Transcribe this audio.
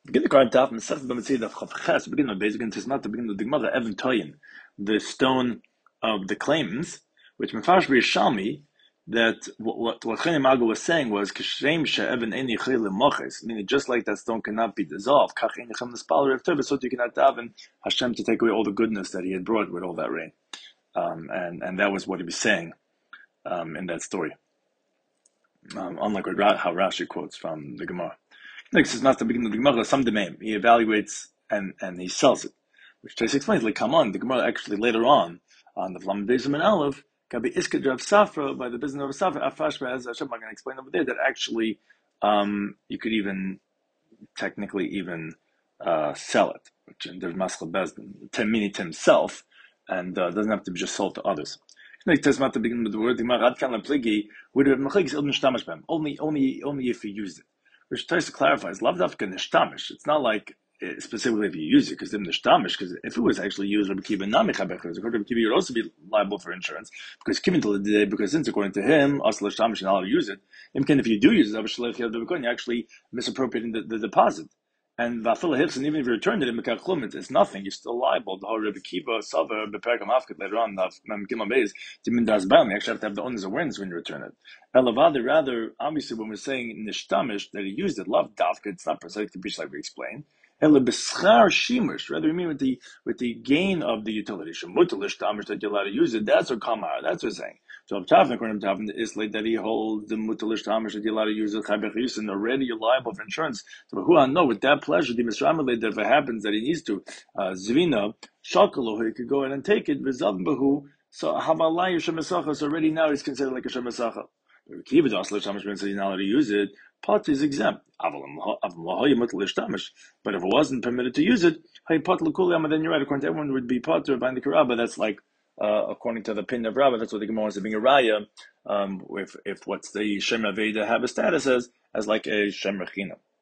Begin the current daf Masechet B'Metzid daf Chav Ches. Begin with basic and Tismat. Begin with the Gemara Evan Toyin, the stone of the claims, which Mefarsh B'Yishalmi that what Chayim Mago was saying was Kishem she'Evan Ein Yichei L'Moches, meaning just like that stone cannot be dissolved. Kach Ein Yichem L'Spal Rev Tov, so you cannot daven Hashem to take away all the goodness that He had brought with all that rain, and that was what he was saying in that story. Unlike how Rashi quotes from the Gemara. Next is not the beginning of the Gemara, some domain. He evaluates and he sells it. Which Tais explains, like, come on, the Gemara actually later on the Vlam Bezim and Aleph, can be Iskad Rav Safra, by the business of Safra, Afashba, as Hashem, I'm going to explain over there, that actually you could even, technically even sell it. Which there's Maschal Bezdin, meaning to himself, and doesn't have to be just sold to others. Next is not to begin with the word, the Gemara, Ad Kan Pligi, would have Mechig's Iln Shtamash Bem, only if you use it. Which tries to clarify is lav dafka nishtamish. It's not like specifically if you use it because then nishtamish. Because if it was actually used, Rabbi Kiva namichabecher, according to Rabbi Kiva, you'd also be liable for insurance because given to the day. Because since according to him, asla nishtamish, you're not allowed to use it. If you do use it, you're actually misappropriating the deposit. And vafil hifs, even if you returned it, it's nothing. You're still liable. The whole Rabbi Kiva saver beperkam afkat later on. You actually have to have the owner's awareness when you return it. Elavada, rather, obviously, when we're saying nishtamish that he used it, love dafka, it's not precisely the beach like we explained. Ela b'schar shimush, rather we mean with the gain of the utility. Shemutalish tamish that you're allowed to use it. That's what kamar. That's what we're saying. So Tavin, according to Tavin, is like that he holds the mutalish tamish that you're allowed to use it. And already you're liable for insurance. So who I know with that pleasure, the misramalei that if it happens that he needs to zvina shakalo, he could go ahead and take it. V'zav so havalai shemasacha. So already now he's considered like a shemasacha. Kiva does lish tamish means that he's not allowed to use it. Pot is exempt. But if it wasn't permitted to use it, then you're right. According to everyone, it would be potter by the Karabba. That's like, according to the pin of Rabbah, that's what the Gemara is being a raya. If what's the Shem Aveda have a status as like a Shem Rechina.